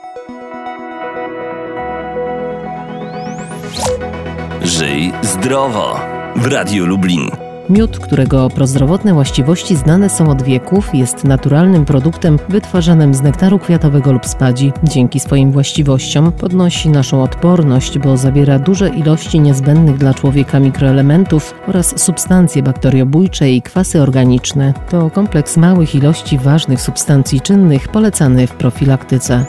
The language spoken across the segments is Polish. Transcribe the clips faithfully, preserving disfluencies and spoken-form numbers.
Żyj zdrowo w Radiu Lublin. Miód, którego prozdrowotne właściwości znane są od wieków, jest naturalnym produktem wytwarzanym z nektaru kwiatowego lub spadzi. Dzięki swoim właściwościom podnosi naszą odporność, bo zawiera duże ilości niezbędnych dla człowieka mikroelementów oraz substancje bakteriobójcze i kwasy organiczne. To kompleks małych ilości ważnych substancji czynnych polecany w profilaktyce.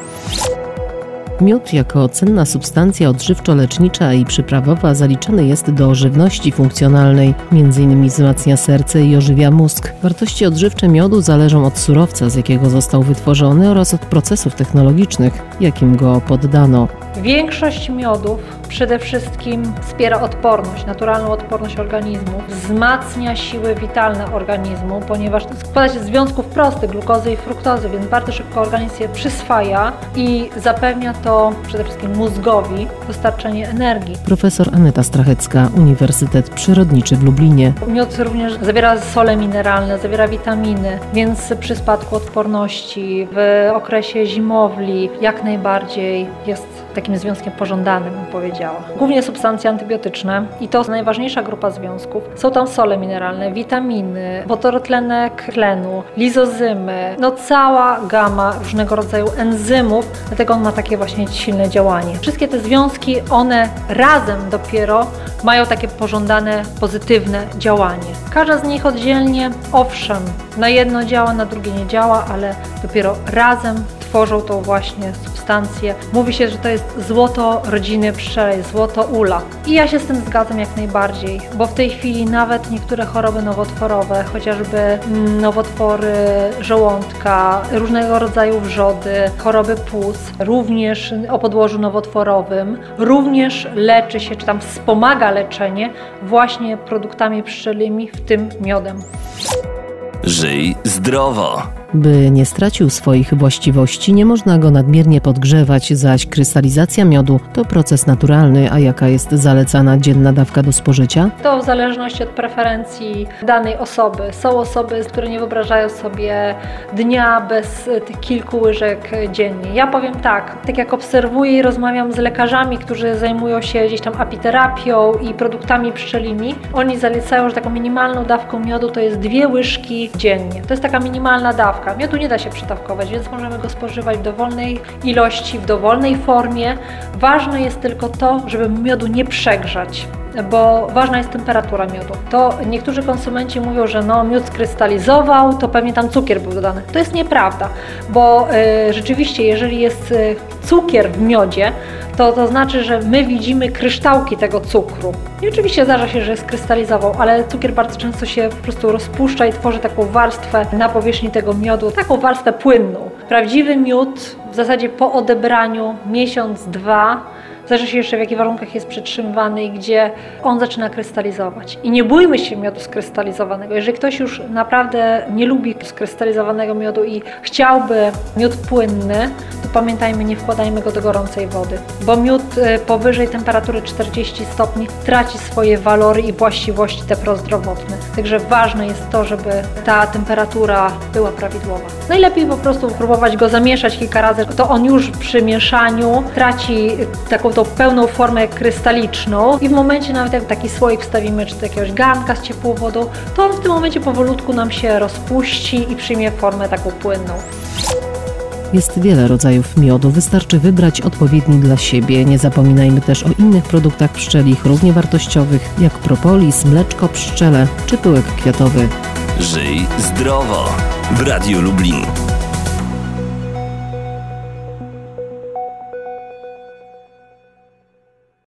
Miód jako cenna substancja odżywczo-lecznicza i przyprawowa zaliczany jest do żywności funkcjonalnej. Między innymi wzmacnia serce i ożywia mózg. Wartości odżywcze miodu zależą od surowca, z jakiego został wytworzony, oraz od procesów technologicznych, jakim go poddano. Większość miodów przede wszystkim wspiera odporność, naturalną odporność organizmu, wzmacnia siły witalne organizmu, ponieważ składa się z związków prostych, glukozy i fruktozy, więc bardzo szybko organizm je przyswaja i zapewnia to przede wszystkim mózgowi dostarczenie energii. Profesor Aneta Strachecka, Uniwersytet Przyrodniczy w Lublinie. Miód również zawiera sole mineralne, zawiera witaminy, więc przy spadku odporności, w okresie zimowli jak najbardziej jest takim związkiem pożądanym, bym powiedziała. Głównie substancje antybiotyczne i to najważniejsza grupa związków. Są tam sole mineralne, witaminy, wodorotlenek tlenu, lizozymy, no cała gama różnego rodzaju enzymów, dlatego on ma takie właśnie silne działanie. Wszystkie te związki, one razem dopiero mają takie pożądane, pozytywne działanie. Każda z nich oddzielnie, owszem, na jedno działa, na drugie nie działa, ale dopiero razem tworzą tą właśnie substancję. Mówi się, że to jest złoto rodziny pszczelej, złoto ula. I ja się z tym zgadzam jak najbardziej, bo w tej chwili nawet niektóre choroby nowotworowe, chociażby nowotwory żołądka, różnego rodzaju wrzody, choroby płuc, również o podłożu nowotworowym, również leczy się, czy tam wspomaga leczenie właśnie produktami pszczelimi, w tym miodem. Żyj zdrowo. By nie stracił swoich właściwości, nie można go nadmiernie podgrzewać, zaś krystalizacja miodu to proces naturalny, a jaka jest zalecana dzienna dawka do spożycia? To w zależności od preferencji danej osoby. Są osoby, które nie wyobrażają sobie dnia bez tych kilku łyżek dziennie. Ja powiem tak, tak jak obserwuję i rozmawiam z lekarzami, którzy zajmują się gdzieś tam apiterapią i produktami pszczelimi, oni zalecają, że taką minimalną dawką miodu to jest dwie łyżki dziennie. To jest taka minimalna dawka. Miodu nie da się przetawkować, więc możemy go spożywać w dowolnej ilości, w dowolnej formie. Ważne jest tylko to, żeby miodu nie przegrzać, bo ważna jest temperatura miodu. To niektórzy konsumenci mówią, że no, miód skrystalizował, to pewnie tam cukier był dodany. To jest nieprawda, bo y, rzeczywiście jeżeli jest y, cukier w miodzie, to to znaczy, że my widzimy kryształki tego cukru. I oczywiście zdarza się, że skrystalizował, ale cukier bardzo często się po prostu rozpuszcza i tworzy taką warstwę na powierzchni tego miodu, taką warstwę płynną. Prawdziwy miód w zasadzie po odebraniu miesiąc, dwa, zależy się jeszcze w jakich warunkach jest przetrzymywany i gdzie on zaczyna krystalizować. I nie bójmy się miodu skrystalizowanego. Jeżeli ktoś już naprawdę nie lubi skrystalizowanego miodu i chciałby miód płynny, to pamiętajmy, nie wkładajmy go do gorącej wody, bo miód powyżej temperatury czterdzieści stopni traci swoje walory i właściwości te prozdrowotne. Także ważne jest to, żeby ta temperatura była prawidłowa. Najlepiej po prostu próbować go zamieszać kilka razy, to on już przy mieszaniu traci taką tą pełną formę krystaliczną i w momencie nawet jak taki słoik wstawimy, czy do jakiegoś garnka z ciepłą wodą, to on w tym momencie powolutku nam się rozpuści i przyjmie formę taką płynną. Jest wiele rodzajów miodu, wystarczy wybrać odpowiedni dla siebie. Nie zapominajmy też o innych produktach pszczelich, równie wartościowych, jak propolis, mleczko pszczele czy pyłek kwiatowy. Żyj zdrowo w Radiu Lublin.